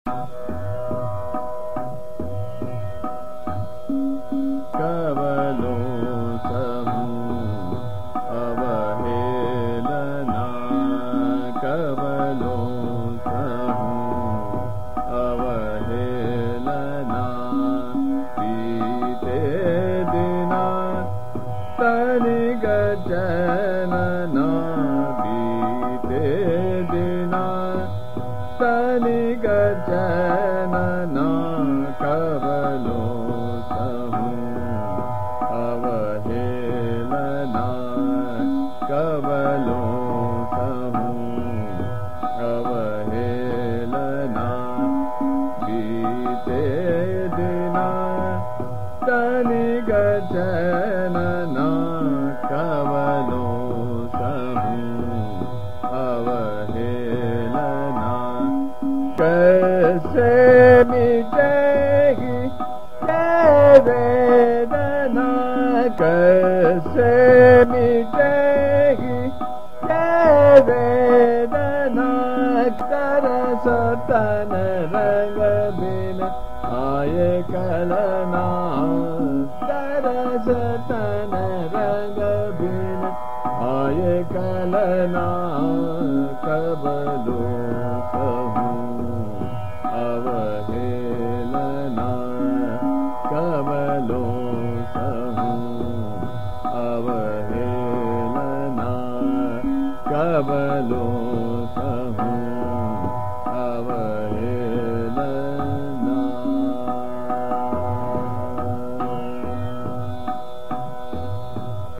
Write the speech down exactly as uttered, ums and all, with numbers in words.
कवलो समूह अवहेलना, कवलो समूह अवहेलना। बीते दिना तनिक चैन न, बीते दिना तनिक चैन न। कवलो अवहेलना, कवलो समूह अवहेलना। बीते दिना तनिक चैन न, कवलो समूह अवहेलना। कैसे मिटेगी ये वेदना, कैसे मिटेगी ये वेदना। तरस तन रंग बिन आए कलना, तरस तन रंग बिन आए कलना। कवलो समूह अवहेलना, कवलो समूह अवहेलना, कवलो